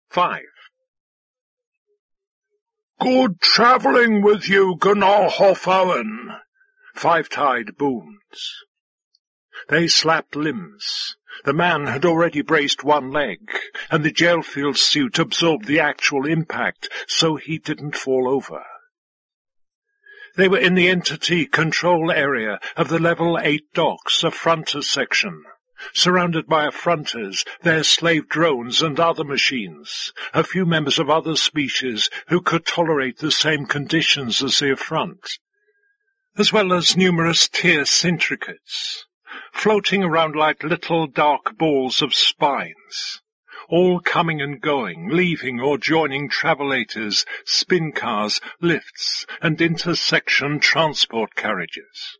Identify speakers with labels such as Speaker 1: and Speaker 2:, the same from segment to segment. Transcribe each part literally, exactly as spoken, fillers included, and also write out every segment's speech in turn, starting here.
Speaker 1: Five. Good travelling with you, Gunnar Hofowen, Five-Tide booms. They slapped limbs. The man had already braced one leg, and the Gelfield suit absorbed the actual impact, so he didn't fall over. They were in the entity control area of the Level eight docks, a fronter section, surrounded by affronters, their slave drones and other machines, a few members of other species who could tolerate the same conditions as the affront, as well as numerous tier syndicates, floating around like little dark balls of spines, all coming and going, leaving or joining travelators, spin cars, lifts, and intersection transport carriages.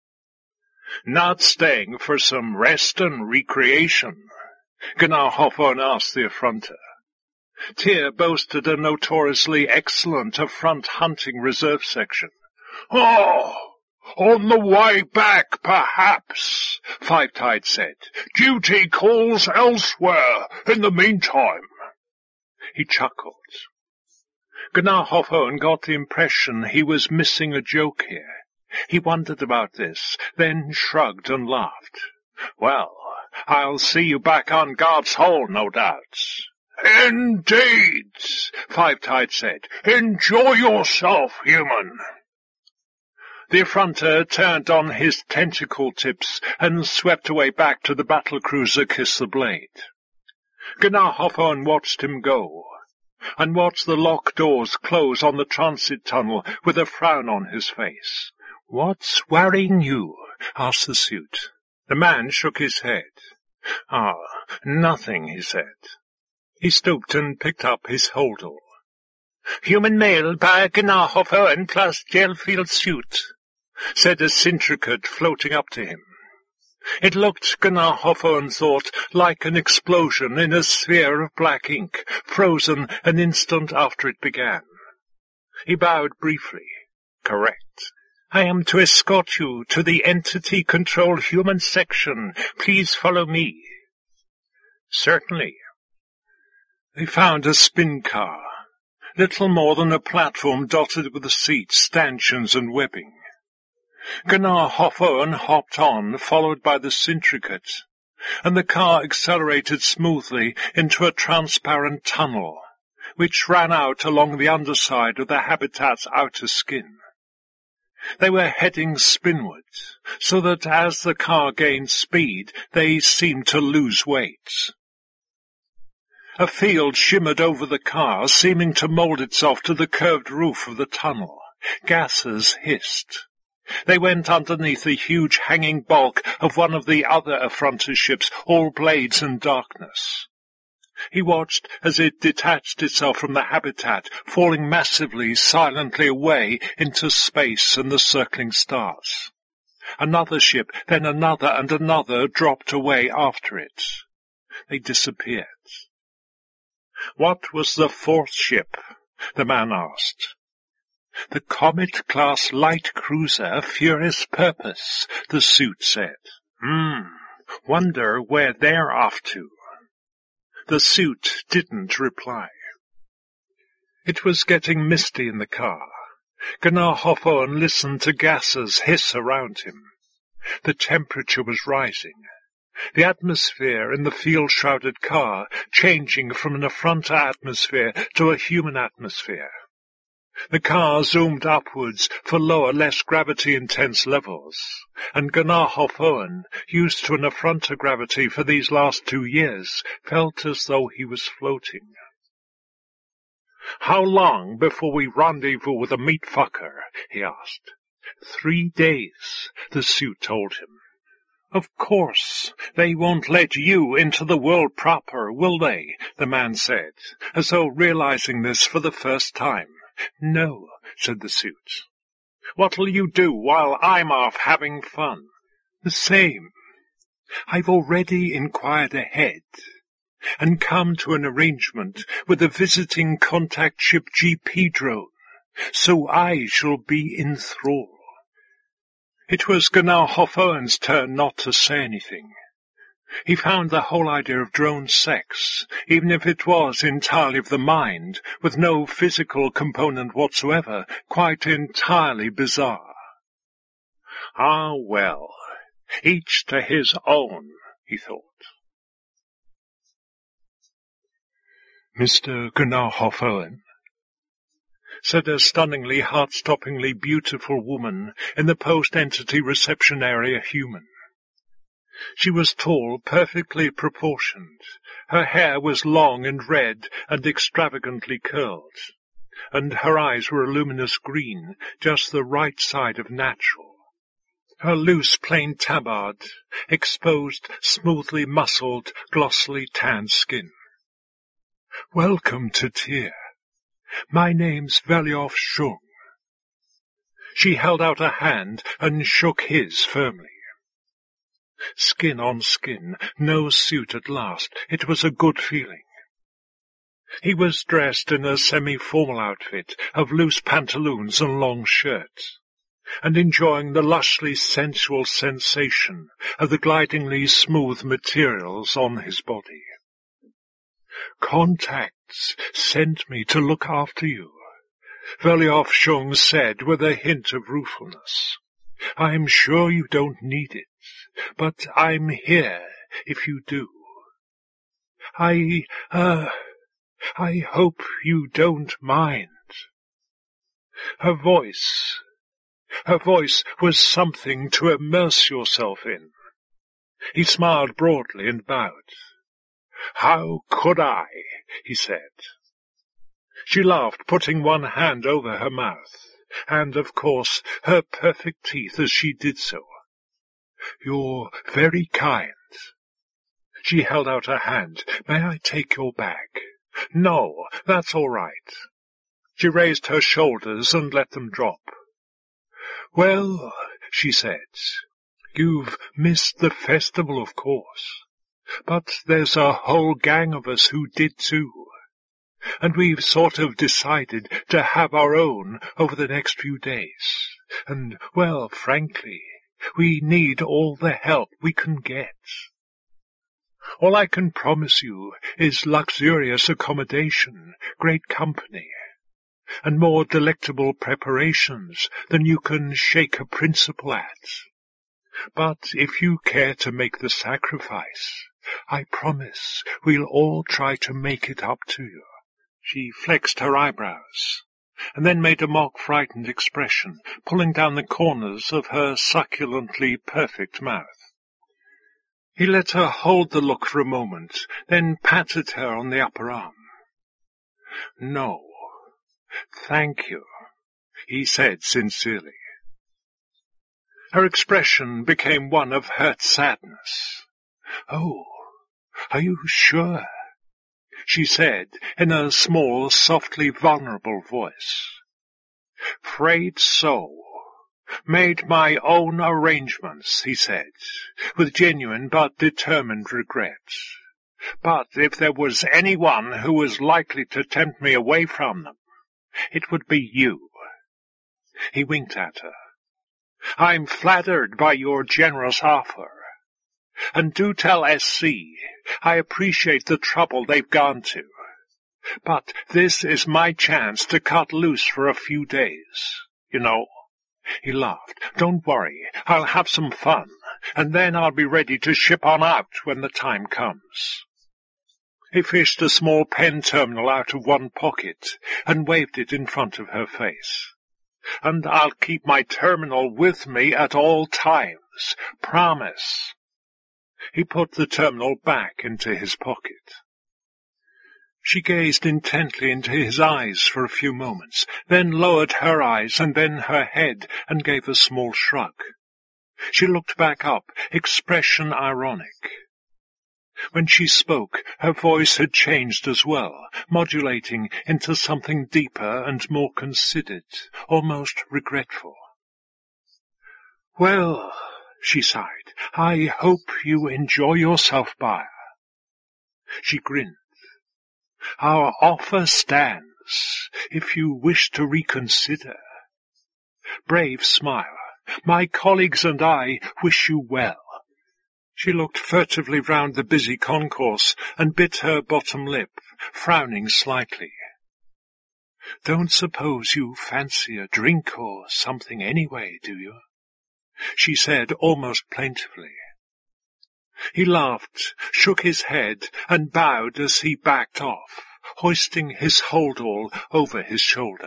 Speaker 1: Not staying for some rest and recreation? Gunnar Hofowen asked the affronter. Tyr boasted a notoriously excellent affront hunting reserve section. Oh, on the way back, perhaps, Five-Tide said. Duty calls elsewhere in the meantime. He chuckled. Gunnar Hofowen got the impression he was missing a joke here. He wondered about this, then shrugged and laughed. Well, I'll see you back on God's Hole, no doubt. Indeed, Five-Tide said. Enjoy yourself, human. The affronter turned on his tentacle tips and swept away back to the battlecruiser Kiss the Blade. Gunnar Hofowen watched him go, and watched the lock doors close on the transit tunnel with a frown on his face. What's worrying you? Asked the suit. The man shook his head. Ah, nothing, he said. He stooped and picked up his holdall. Human mail by Gunnar Hofowen plus Gelfield suit, said a syndicate floating up to him. It looked, Gunnar Hofowen thought, like an explosion in a sphere of black ink, frozen an instant after it began. He bowed briefly. Correct. I am to escort you to the entity control human section. Please follow me. Certainly. They found a spin car, little more than a platform dotted with seats, stanchions, and webbing. Gunnar Hofowen hopped on, followed by the syndicate, and the car accelerated smoothly into a transparent tunnel, which ran out along the underside of the habitat's outer skin. They were heading spinward, so that as the car gained speed, they seemed to lose weight. A field shimmered over the car, seeming to mold itself to the curved roof of the tunnel. Gases hissed. They went underneath the huge hanging bulk of one of the other affronter ships, all blades and darkness. He watched as it detached itself from the habitat, falling massively, silently away into space and the circling stars. Another ship, then another and another dropped away after it. They disappeared. What was the fourth ship? The man asked. The Comet-class light cruiser Furious Purpose, the suit said. Hmm, wonder where they're off to. The suit didn't reply. It was getting misty in the car. Gunnar Hofowen listened to gases hiss around him. The temperature was rising. The atmosphere in the field-shrouded car changing from an affronter atmosphere to a human atmosphere. The car zoomed upwards for lower, less gravity-intense levels, and Gunnar Hofowen, used to an affronter gravity for these last two years, felt as though he was floating. How long before we rendezvous with the meat-fucker? He asked. Three days, the suit told him. Of course, they won't let you into the world proper, will they? The man said, as though realizing this for the first time. No, said the suit. What'll you do while I'm off having fun? The same. I've already inquired ahead and come to an arrangement with the visiting contact ship G P drone, so I shall be in thrall. It was Gunnar Hofowen's turn not to say anything. He found the whole idea of drone sex, even if it was entirely of the mind, with no physical component whatsoever, quite entirely bizarre. Ah, well, each to his own, he thought. Mister Gunnar-Hof-Owen, said a stunningly, heart-stoppingly beautiful woman in the post-entity reception area human. She was tall, perfectly proportioned. Her hair was long and red and extravagantly curled, and her eyes were a luminous green, just the right side of natural. Her loose, plain tabard exposed smoothly muscled, glossily tanned skin. "Welcome to Tyr. My name's Veliof Shung." She held out a hand and shook his firmly. Skin on skin, no suit at last. It was a good feeling. He was dressed in a semi-formal outfit of loose pantaloons and long shirts, and enjoying the lushly sensual sensation of the glidingly smooth materials on his body. "Contacts sent me to look after you," Veliof Shung said with a hint of ruefulness. "I'm sure you don't need it, but I'm here if you do. I, uh, I hope you don't mind." Her voice, her voice was something to immerse yourself in. He smiled broadly and bowed. "How could I?" he said. She laughed, putting one hand over her mouth, and, of course, her perfect teeth as she did so. "You're very kind." She held out her hand. "May I take your bag?" "No, that's all right." She raised her shoulders and let them drop. "Well," she said, "you've missed the festival, of course. But there's a whole gang of us who did too. And we've sort of decided to have our own over the next few days. And, well, frankly, we need all the help we can get. All I can promise you is luxurious accommodation, great company, and more delectable preparations than you can shake a principal at. But if you care to make the sacrifice, I promise we'll all try to make it up to you." She flexed her eyebrows, and then made a mock frightened expression, pulling down the corners of her succulently perfect mouth. He let her hold the look for a moment, then patted her on the upper arm. "No, thank you," he said sincerely. Her expression became one of hurt sadness. "Oh, are you sure?" she said in a small, softly vulnerable voice. "Afraid so. Made my own arrangements," he said, with genuine but determined regret. "But if there was anyone who was likely to tempt me away from them, it would be you." He winked at her. "I'm flattered by your generous offer. And do tell S C I appreciate the trouble they've gone to. But this is my chance to cut loose for a few days, you know." He laughed. "Don't worry, I'll have some fun, and then I'll be ready to ship on out when the time comes." He fished a small pen terminal out of one pocket and waved it in front of her face. "And I'll keep my terminal with me at all times. Promise." He put the terminal back into his pocket. She gazed intently into his eyes for a few moments, then lowered her eyes and then her head and gave a small shrug. She looked back up, expression ironic. When she spoke, her voice had changed as well, modulating into something deeper and more considered, almost regretful. "Well," she sighed, "I hope you enjoy yourself, Baer." She grinned. "Our offer stands, if you wish to reconsider." Brave smile. "My colleagues and I wish you well." She looked furtively round the busy concourse and bit her bottom lip, frowning slightly. "Don't suppose you fancy a drink or something anyway, do you?" she said almost plaintively. He laughed, shook his head, and bowed as he backed off, hoisting his hold-all over his shoulder.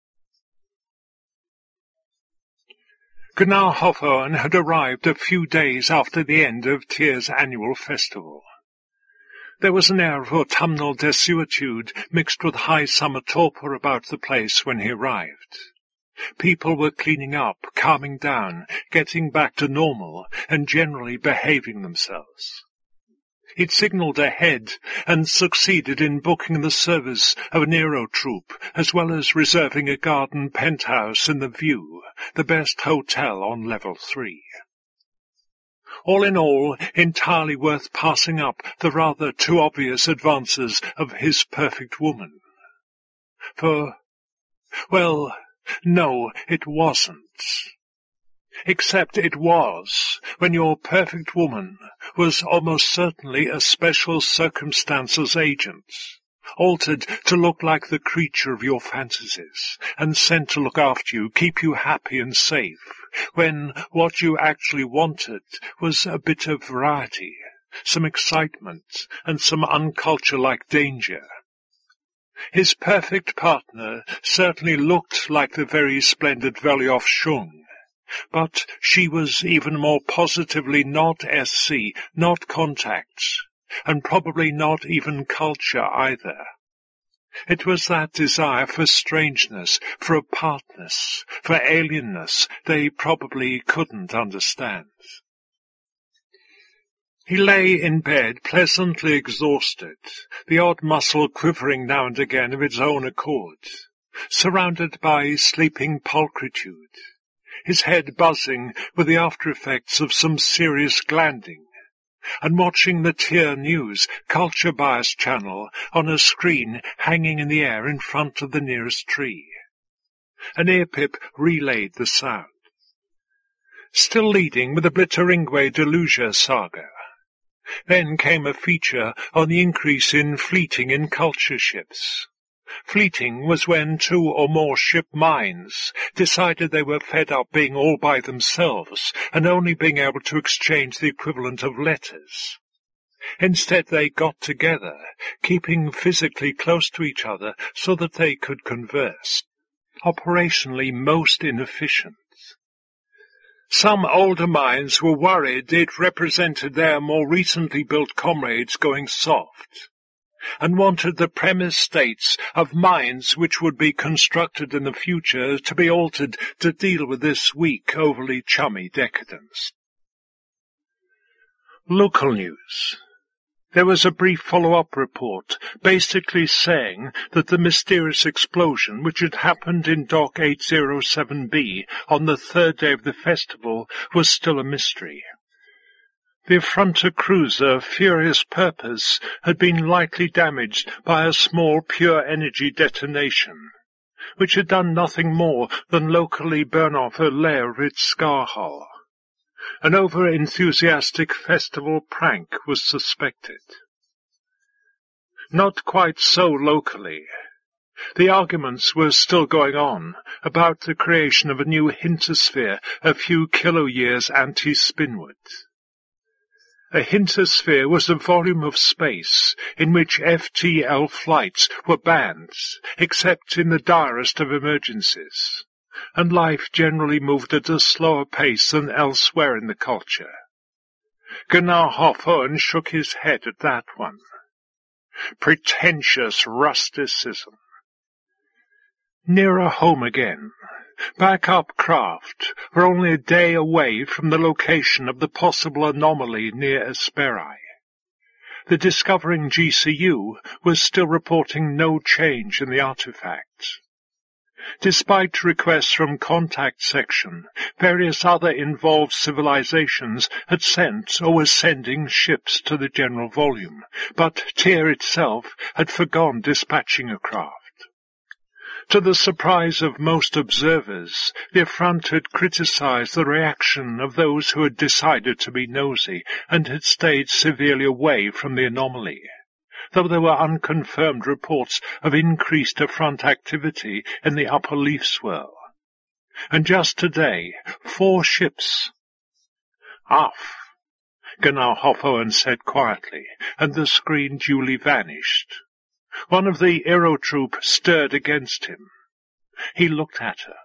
Speaker 1: Gunnar Hoffoen had arrived a few days after the end of Tyr's annual festival. There was an air of autumnal desuetude mixed with high summer torpor about the place when he arrived. People were cleaning up, calming down, getting back to normal, and generally behaving themselves. He'd signalled ahead and succeeded in booking the service of an aero troupe, as well as reserving a garden penthouse in the View, the best hotel on level three. All in all, entirely worth passing up the rather too obvious advances of his perfect woman. For, well, no, it wasn't. Except it was, when your perfect woman was almost certainly a special circumstances agent, altered to look like the creature of your fantasies, and sent to look after you, keep you happy and safe, when what you actually wanted was a bit of variety, some excitement, and some unculture-like danger. His perfect partner certainly looked like the very splendid Velioff Shung, but she was even more positively not S C, not contact, and probably not even culture either. It was that desire for strangeness, for apartness, for alienness they probably couldn't understand. He lay in bed, pleasantly exhausted, the odd muscle quivering now and again of its own accord, surrounded by sleeping pulchritude, his head buzzing with the after-effects of some serious glanding, and watching the Tyr News Culture Bias channel on a screen hanging in the air in front of the nearest tree. An earpip relayed the sound. Still leading with the Blitteringwe Delusia saga. Then came a feature on the increase in fleeting in culture ships. Fleeting was when two or more ship minds decided they were fed up being all by themselves and only being able to exchange the equivalent of letters. Instead they got together, keeping physically close to each other so that they could converse. Operationally most inefficient. Some older minds were worried it represented their more recently built comrades going soft, and wanted the premise states of minds which would be constructed in the future to be altered to deal with this weak, overly chummy decadence. Local news. There was a brief follow-up report, basically saying that the mysterious explosion which had happened in Dock eight oh seven B on the third day of the festival was still a mystery. The Affronter cruiser Furious Purpose had been lightly damaged by a small pure-energy detonation, which had done nothing more than locally burn off a layer of its scar hull. An over-enthusiastic festival prank was suspected. Not quite so locally. The arguments were still going on about the creation of a new hintersphere a few kilo-years anti-spinward. A hintersphere was a volume of space in which F T L flights were banned, except in the direst of emergencies, and life generally moved at a slower pace than elsewhere in the culture. Gunnar Hoffoen shook his head at that one. Pretentious rusticism. Nearer home again. Back up craft, were only a day away from the location of the possible anomaly near Esperai. The Discovering G C U was still reporting no change in the artifact. Despite requests from Contact Section, various other involved civilizations had sent or were sending ships to the general volume, but Tyr itself had forgone dispatching a craft. To the surprise of most observers, the affront had criticized the reaction of those who had decided to be nosy and had stayed severely away from the anomaly, though there were unconfirmed reports of increased affront activity in the upper leaf swirl. And just today, four ships— "Off," Gunnar Hoffoen said quietly, and the screen duly vanished. One of the aerotroop stirred against him. He looked at her.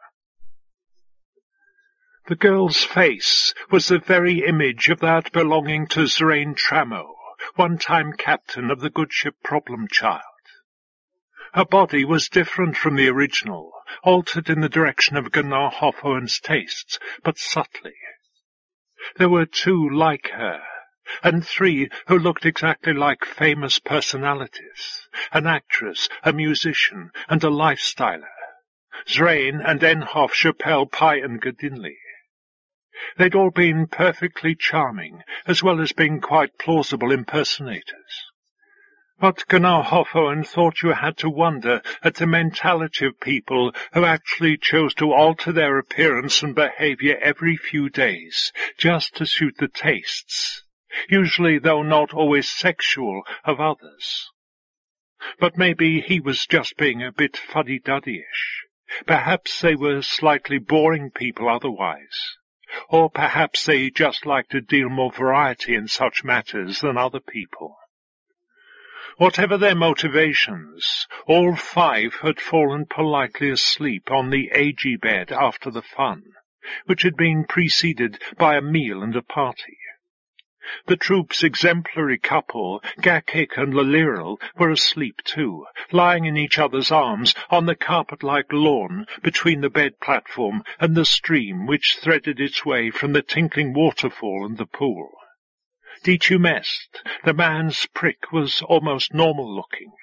Speaker 1: The girl's face was the very image of that belonging to Zrain Tramo, one-time captain of the good ship Problem Child. Her body was different from the original, altered in the direction of Gunnar Hoffoen's tastes, but subtly. There were two like her, and three who looked exactly like famous personalities, an actress, a musician, and a lifestyler, Zrain and Enhoff, Chappelle, Pye and Godinley. They'd all been perfectly charming, as well as being quite plausible impersonators. But Gunnar Hoffoen thought you had to wonder at the mentality of people who actually chose to alter their appearance and behavior every few days, just to suit the tastes, usually, though not always sexual, of others. But maybe he was just being a bit fuddy-duddyish. Perhaps they were slightly boring people otherwise. Or perhaps they just liked a deal more variety in such matters than other people. Whatever their motivations, all five had fallen politely asleep on the A G bed after the fun, which had been preceded by a meal and a party. The troop's exemplary couple, Gakik and Laliril, were asleep too, lying in each other's arms on the carpet-like lawn between the bed platform and the stream which threaded its way from the tinkling waterfall and the pool. Detumest, the man's prick, was almost normal-looking.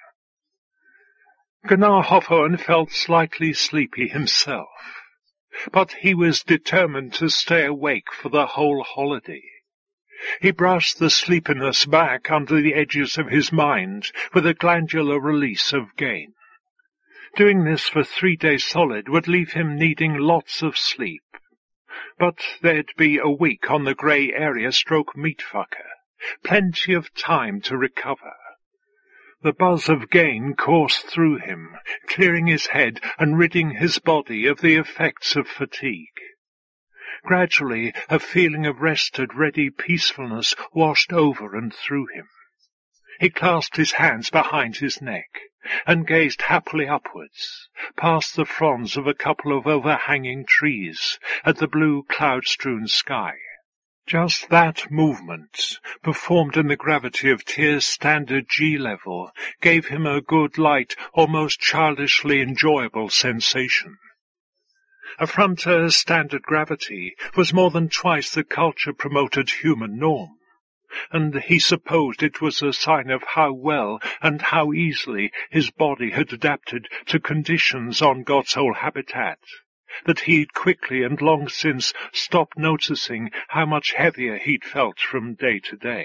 Speaker 1: Gunnar Hoffoen felt slightly sleepy himself, but he was determined to stay awake for the whole holiday. He brushed the sleepiness back under the edges of his mind with a glandular release of gain. Doing this for three days solid would leave him needing lots of sleep. But there'd be a week on the grey area stroke meatfucker, plenty of time to recover. The buzz of gain coursed through him, clearing his head and ridding his body of the effects of fatigue. Gradually, a feeling of rested, ready peacefulness washed over and through him. He clasped his hands behind his neck and gazed happily upwards, past the fronds of a couple of overhanging trees, at the blue cloud-strewn sky. Just that movement, performed in the gravity of Tyr's standard G-level, gave him a good, light, almost childishly enjoyable sensation. Affronter's standard gravity was more than twice the culture-promoted human norm, and he supposed it was a sign of how well and how easily his body had adapted to conditions on God's whole habitat, that he'd quickly and long since stopped noticing how much heavier he'd felt from day to day.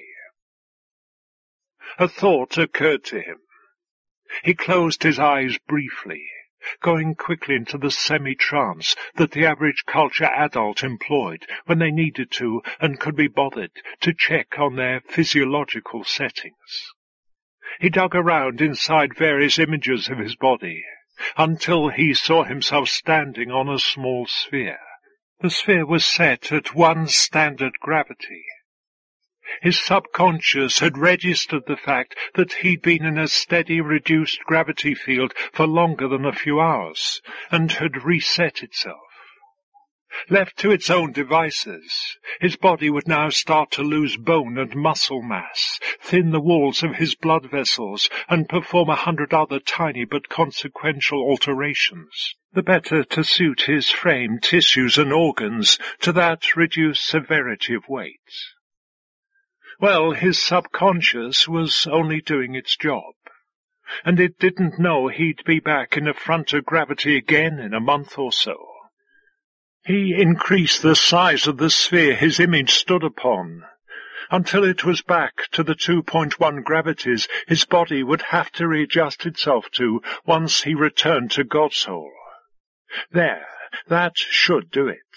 Speaker 1: A thought occurred to him. He closed his eyes briefly, going quickly into the semi-trance that the average culture adult employed when they needed to and could be bothered to check on their physiological settings. He dug around inside various images of his body, until he saw himself standing on a small sphere. The sphere was set at one standard gravity. His subconscious had registered the fact that he'd been in a steady, reduced gravity field for longer than a few hours, and had reset itself. Left to its own devices, his body would now start to lose bone and muscle mass, thin the walls of his blood vessels, and perform a hundred other tiny but consequential alterations, the better to suit his frame, tissues, and organs to that reduced severity of weight. Well, his subconscious was only doing its job, and it didn't know he'd be back in a frontal gravity again in a month or so. He increased the size of the sphere his image stood upon, Until it was back to the two point one gravities his body would have to readjust itself to once he returned to Godsoul. There, that should do it.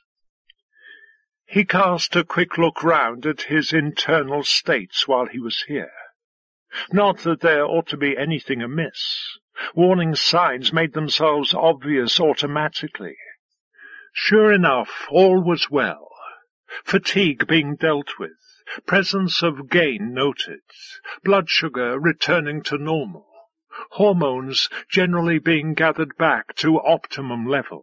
Speaker 1: He cast a quick look round at his internal states while he was here. Not that there ought to be anything amiss. Warning signs made themselves obvious automatically. Sure enough, all was well. Fatigue being dealt with, presence of gain noted, blood sugar returning to normal, hormones generally being gathered back to optimum levels.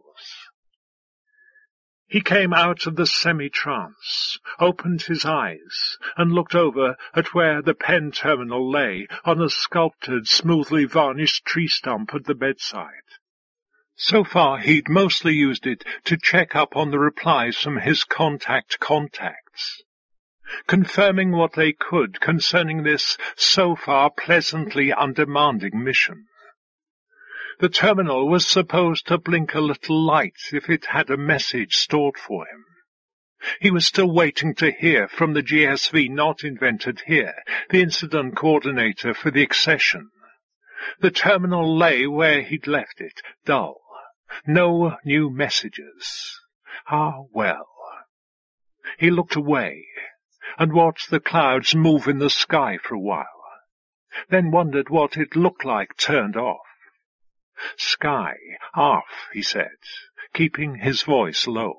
Speaker 1: He came out of the semi-trance, opened his eyes, and looked over at where the pen terminal lay on a sculptured, smoothly varnished tree stump at the bedside. So far he'd mostly used it to check up on the replies from his contact contacts, confirming what they could concerning this so far pleasantly undemanding mission. The terminal was supposed to blink a little light if it had a message stored for him. He was still waiting to hear from the G S V not invented here, the incident coordinator for the accession. The terminal lay where he'd left it, dull. No new messages. Ah, well. He looked away and watched the clouds move in the sky for a while, then wondered what it looked like turned off. Sky, off, he said, keeping his voice low.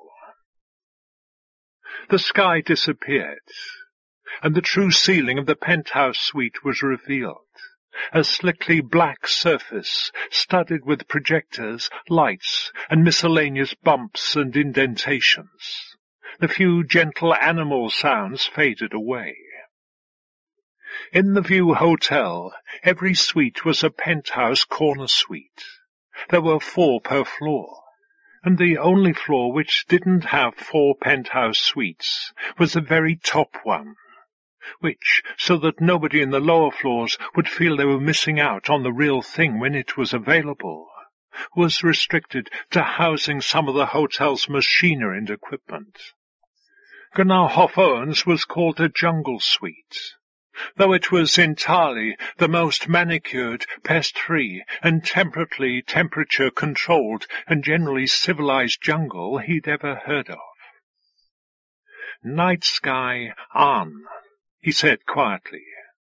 Speaker 1: The sky disappeared, and the true ceiling of the penthouse suite was revealed, a slickly black surface studded with projectors, lights, and miscellaneous bumps and indentations. The few gentle animal sounds faded away. In the View Hotel, every suite was a penthouse corner suite. There were four per floor, and the only floor which didn't have four penthouse suites was the very top one, which, so that nobody in the lower floors would feel they were missing out on the real thing when it was available, was restricted to housing some of the hotel's machinery and equipment. Gunnar Hof-Owens was called a jungle suite, though it was entirely the most manicured, pest-free, and temperately temperature-controlled and generally civilized jungle he'd ever heard of. Night sky on, he said quietly.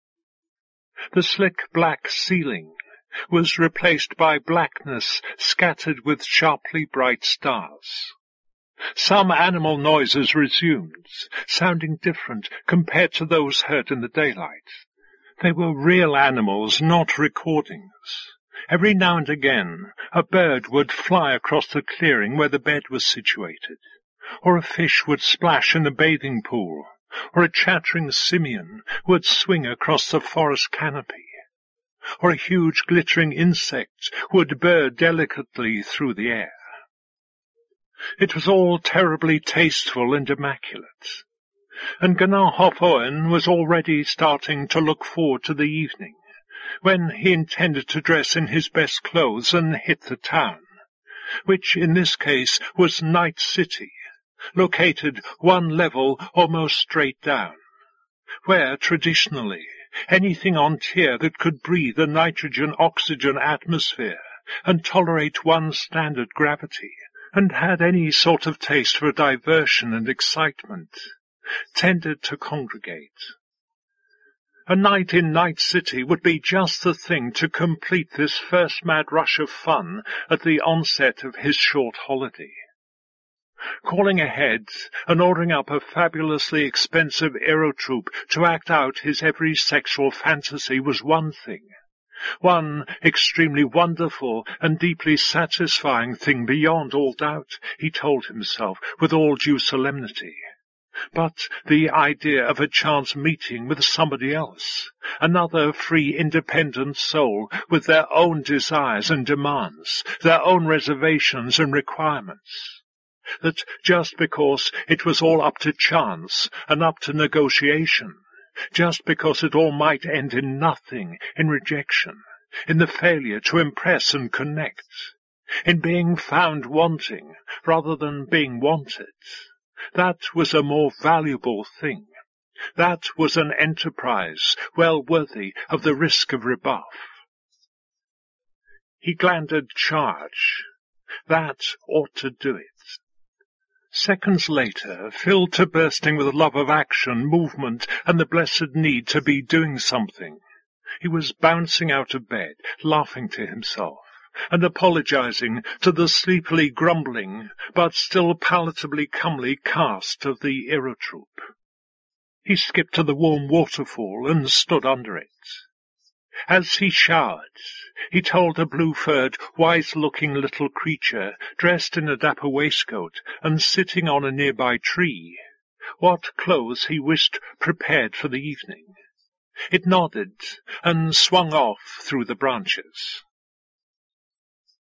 Speaker 1: The slick black ceiling was replaced by blackness scattered with sharply bright stars. Some animal noises resumed, sounding different compared to those heard in the daylight. They were real animals, not recordings. Every now and again a bird would fly across the clearing where the bed was situated, or a fish would splash in the bathing pool, or a chattering simian would swing across the forest canopy, or a huge glittering insect would burr delicately through the air. It was all terribly tasteful and immaculate, and Gunnar Hof-Owen was already starting to look forward to the evening, when he intended to dress in his best clothes and hit the town, which in this case was Night City, located one level almost straight down, where, traditionally, anything on tier that could breathe a nitrogen-oxygen atmosphere and tolerate one standard gravity, and had any sort of taste for diversion and excitement, tended to congregate. A night in Night City would be just the thing to complete this first mad rush of fun at the onset of his short holiday. Calling ahead and ordering up a fabulously expensive aerotroupe to act out his every sexual fantasy was one thing, one extremely wonderful and deeply satisfying thing beyond all doubt, he told himself with all due solemnity. But the idea of a chance meeting with somebody else, another free, independent soul with their own desires and demands, their own reservations and requirements, that just because it was all up to chance and up to negotiation, just because it all might end in nothing, in rejection, in the failure to impress and connect, in being found wanting rather than being wanted, that was a more valuable thing, That was an enterprise well worthy of the risk of rebuff. He glanded charge. That ought to do it. Seconds later, filled to bursting with love of action, movement, and the blessed need to be doing something, he was bouncing out of bed, laughing to himself, and apologizing to the sleepily grumbling, but still palatably comely cast of the aerotroop. He skipped to the warm waterfall and stood under it. As he showered, he told a blue-furred, wise-looking little creature, dressed in a dapper waistcoat and sitting on a nearby tree, what clothes he wished prepared for the evening. It nodded and swung off through the branches.